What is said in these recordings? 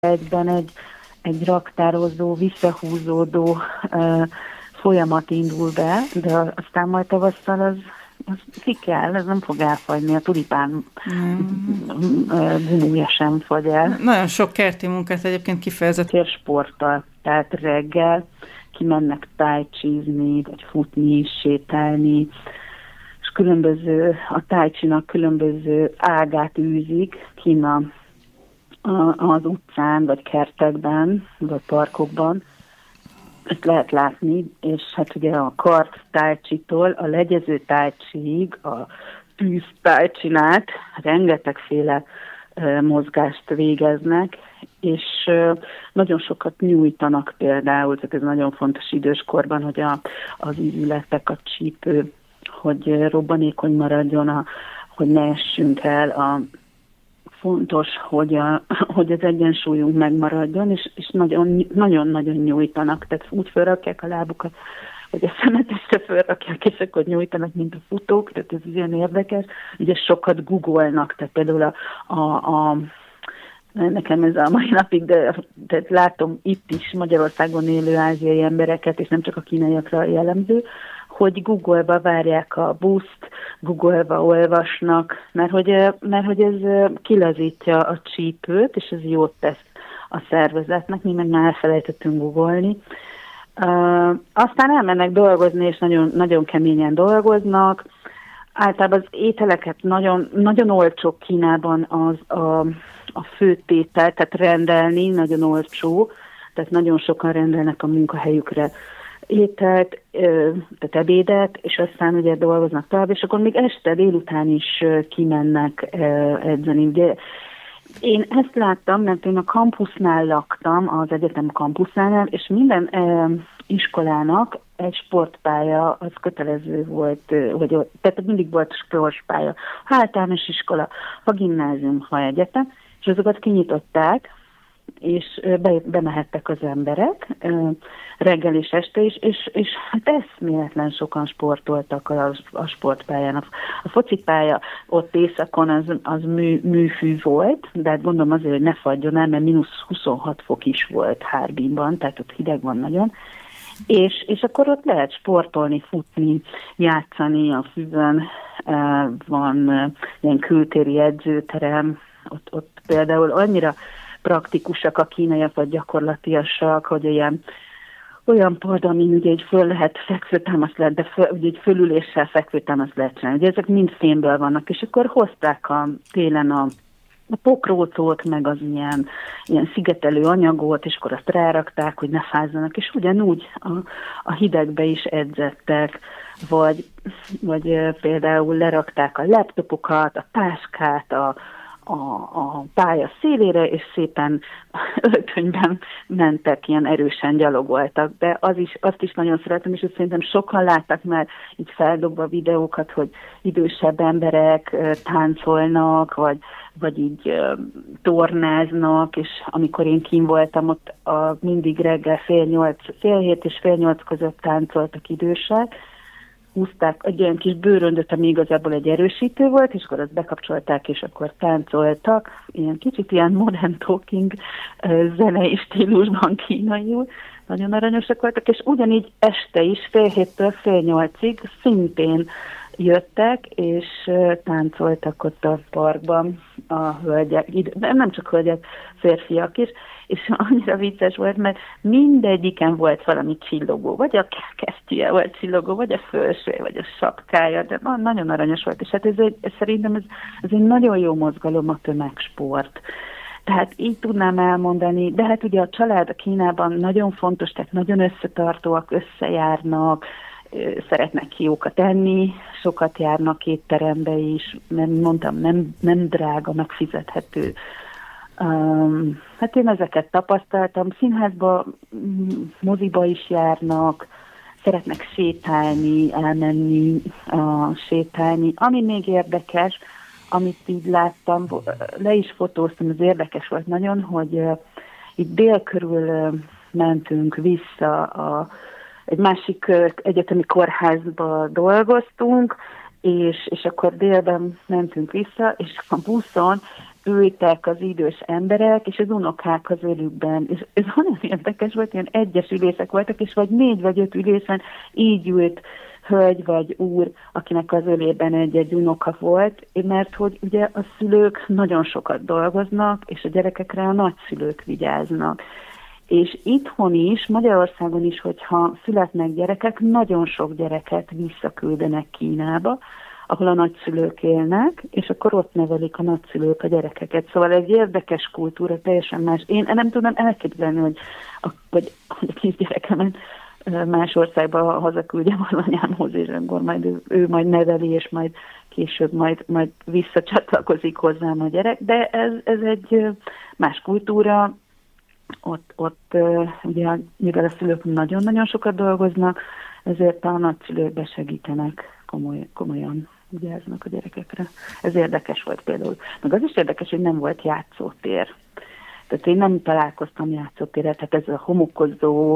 egyben egy raktározó, visszahúzódó folyamat indul be, de aztán majd tavasszal az ki kell, ez nem fog elfagyni, a tulipán gumúja sem fagy el. Nagyon sok kerti munkát egyébként kifejezetten. Sporttal, tehát reggel kimennek tájcsizni, vagy futni, sétálni, és a tájcsinak különböző ágát űzik kín az utcán, vagy kertekben, vagy parkokban. Ezt lehet látni, és hát ugye a kart tájcsitól a legyező tájcsiig, a tűz tájcsinát rengetegféle mozgást végeznek, és nagyon sokat nyújtanak például, tehát ez nagyon fontos időskorban, hogy az ízületek, a csípő, hogy robbanékony maradjon, hogy ne essünk el, fontos, hogy az egyensúlyunk megmaradjon, és nagyon-nagyon nyújtanak, tehát úgy felrakják a lábukat, hogy a szemetesre felrakják, és akkor nyújtanak, mint a futók, tehát ez ilyen érdekes. Ugye sokat googolnak, tehát például nekem ez a mai napig, de látom itt is Magyarországon élő ázsiai embereket, és nem csak a kínaiakra jellemző, hogy Google-ba várják a buszt, Google-ba olvasnak, mert hogy ez kilazítja a csípőt, és ez jót tesz a szervezetnek, mi meg már elfelejtettünk googolni. Aztán elmennek dolgozni, és nagyon, nagyon keményen dolgoznak. Általában az ételeket nagyon olcsó Kínában a főtétel, tehát rendelni nagyon olcsó, tehát nagyon sokan rendelnek a munkahelyükre ételt, tehát ebédet, és aztán ugye dolgoznak tovább, és akkor még este délután is kimennek edzeni. Ugye én ezt láttam, mert én a kampusznál laktam, az egyetem kampuszánál, és minden iskolának egy sportpálya, az kötelező volt, tehát mindig volt sportpálya. Ha általános iskola, ha gimnázium, ha egyetem, és azokat kinyitották, és bemehettek az emberek reggel és este is, és hát eszméletlen sokan sportoltak a sportpályán. A focipálya ott északon az műfű volt, de hát gondolom azért, hogy ne fagyjon el, mert -26 fok is volt Harbinban, tehát ott hideg van nagyon. És akkor ott lehet sportolni, futni, játszani, a füvön van ilyen kültéri edzőterem, ott például annyira praktikusak a kínaiak, vagy gyakorlatiasak, hogy olyan pad, amin ugye egy föl lehet fekvőtámaszt lehet, de ugye egy fölüléssel fekvőtámaszt lehet csinálni. Ugye ezek mind fémből vannak, és akkor hozták télen a pokrócot, meg az ilyen szigetelő anyagot, és akkor azt rárakták, hogy ne fázzanak, és ugyanúgy a hidegbe is edzettek, vagy például lerakták a laptopokat, a táskát, a pálya szélére, és szépen öltönyben mentek, ilyen erősen gyalogoltak. De azt is nagyon szeretem, és szerintem sokan láttak már így feldobva videókat, hogy idősebb emberek táncolnak, vagy így tornáznak, és amikor én kín voltam, ott mindig reggel fél hét és fél nyolc között táncoltak idősek, húzták egy olyan kis bőröndöt, ami igazából egy erősítő volt, és akkor azt bekapcsolták, és akkor táncoltak, kicsit ilyen modern talking zenei stílusban kínaiul, nagyon aranyosak voltak, és ugyanígy este is fél héttől fél nyolcig szintén jöttek, és táncoltak ott a parkban a hölgyek, nem csak hölgyek, férfiak is, és annyira vicces volt, mert mindegyiken volt valami csillogó, vagy a kesztyűje volt csillogó, vagy a fölső, vagy a sapkája, de nagyon aranyos volt, és hát szerintem ez egy nagyon jó mozgalom, a tömegsport. Tehát így tudnám elmondani, de hát ugye a család a Kínában nagyon fontos, tehát nagyon összetartóak, összejárnak, szeretnek jókat enni, sokat járnak étterembe is, mert mondtam, nem drága, megfizethető. Hát én ezeket tapasztaltam, színházba, moziba is járnak, szeretnek sétálni, elmenni, sétálni. Ami még érdekes, amit így láttam, le is fotóztam, ez érdekes volt nagyon, hogy itt dél körül mentünk vissza, egy másik egyetemi kórházba dolgoztunk, és akkor délben mentünk vissza, és a buszon ültek az idős emberek, és az unokák az ölükben. És ez olyan érdekes volt, ilyen egyes ülészek voltak, és vagy 4 vagy 5 ülészen így ült hölgy vagy úr, akinek az ölében egy unoka volt, mert hogy ugye a szülők nagyon sokat dolgoznak, és a gyerekekre a nagyszülők vigyáznak. És itthon is, Magyarországon is, hogyha születnek gyerekek, nagyon sok gyereket visszaküldenek Kínába, ahol a nagyszülők élnek, és akkor ott nevelik a nagyszülők a gyerekeket. Szóval egy érdekes kultúra, teljesen más. Én nem tudom elképzelni, hogy a kisgyerekemet más országba hazaküldjem az anyámhoz, és akkor majd ő majd neveli, és majd később majd visszacsatlakozik hozzám a gyerek, de ez egy más kultúra. Ott ugye, mivel a szülők nagyon-nagyon sokat dolgoznak, ezért a nagyszülők besegítenek, komolyan vigyáznak a gyerekekre. Ez érdekes volt például. Meg az is érdekes, hogy nem volt játszótér. Tehát én nem találkoztam játszótérre, tehát ez a homokozó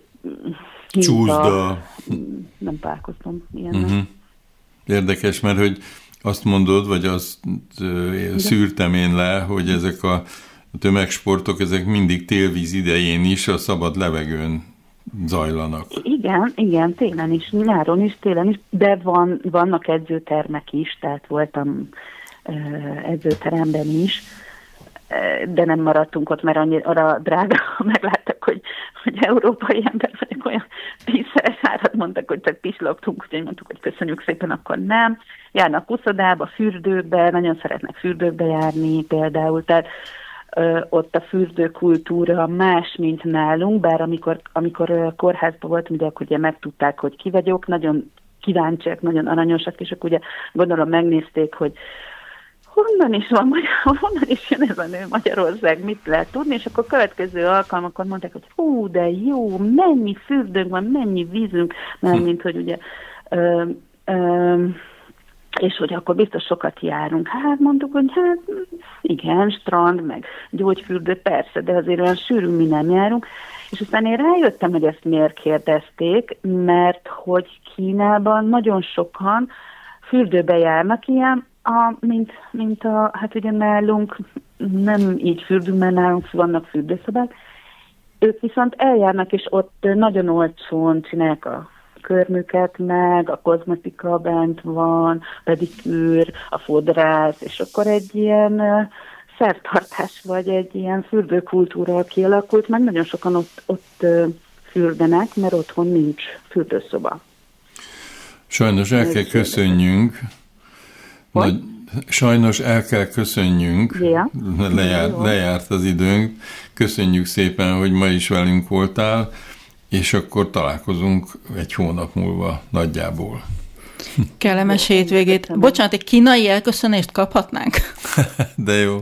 csúszda. Nem találkoztam ilyennel. Érdekes, mert hogy azt mondod, vagy azt szűrtem én le, hogy ezek a tömegsportok, ezek mindig télvíz idején is a szabad levegőn zajlanak. Igen, télen is, nyáron is, télen is, de vannak edzőtermek is, tehát voltam edzőteremben is, de nem maradtunk ott, mert arra drága, megláttak, hogy európai ember vagyok, olyan 10-szeres árat mondtak, hogy csak pislogtunk, úgyhogy mondtuk, hogy köszönjük szépen, akkor nem. Járnak uszodába, fürdőkbe, nagyon szeretnek fürdőkbe járni például, tehát ott a fürdőkultúra más, mint nálunk, bár amikor kórházban voltam, ugye akkor ugye megtudták, hogy ki vagyok, nagyon kíváncsiak, nagyon aranyosak, és akkor ugye gondolom megnézték, hogy honnan is jön ez a nő Magyarország, mit lehet tudni, és akkor következő alkalmakon mondták, hogy hú, de jó, mennyi fürdőnk van, mennyi vízünk, mert mint hogy ugye és hogy akkor biztos sokat járunk. Hát mondtuk, hogy igen, strand, meg gyógyfürdő, persze, de azért olyan sűrűn mi nem járunk. És aztán én rájöttem, hogy ezt miért kérdezték, mert hogy Kínában nagyon sokan fürdőbe járnak ilyen, hát ugye nálunk nem így fürdünk, mert nálunk vannak fürdőszobák. Ők viszont eljárnak, és ott nagyon olcsón csinálják a körmüket meg, a kozmetika bent van, pedikűr, a fodrász, és akkor egy ilyen szertartás, vagy egy ilyen fürdőkultúra kialakult, meg nagyon sokan ott fürdenek, mert otthon nincs fürdőszoba. Sajnos el kell köszönjünk. Sajnos el kell köszönjünk. Ja. Lejárt az időnk. Köszönjük szépen, hogy ma is velünk voltál, és akkor találkozunk egy hónap múlva nagyjából. Kellemes hétvégét. Bocsánat, egy kínai elköszönést kaphatnánk? De jó.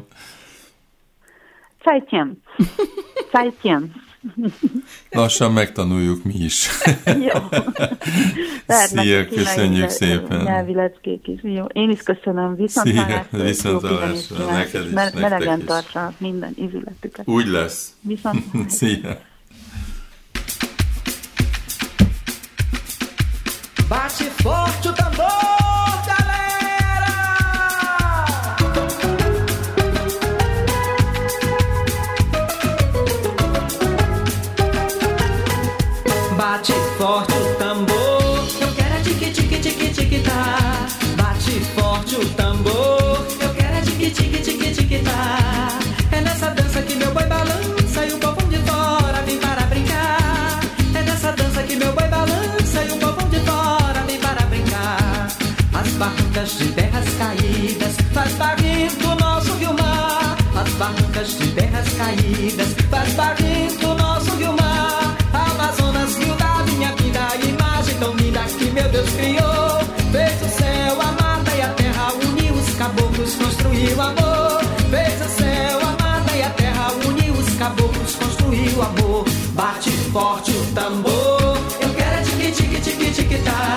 Zaijian. Lassan megtanuljuk mi is. Jó. Szia, köszönjük szépen. Nyelvileckék is. Jó. Én is köszönöm. Viszontlátásra. Neked is. Melegen tartsanak minden ízületüket. Úgy lesz. Szia. Bate forte o tambor, galera! Bate forte o tambor, eu quero é tique tique tique tique tá. Bate forte o tambor, eu quero é tique tique tique tique tá. É nessa dança que meu boi balança e o povão de fora vem para brincar. É nessa dança que meu boi balança e o povão de fora vem para brincar. As barrancas de terras caídas faz barrir do nosso rio-mar. As barrancas de terras caídas faz barrir do nosso rio-mar. Amazonas, rio da minha vida, a imagem tão linda que meu Deus criou. Fez o céu, a mata e a terra, uniu os caboclos, construiu amor. Fez o céu, a mata e a terra, uniu os caboclos, construiu amor. Bate forte o tambor, eu quero é tique tique tique tique tá.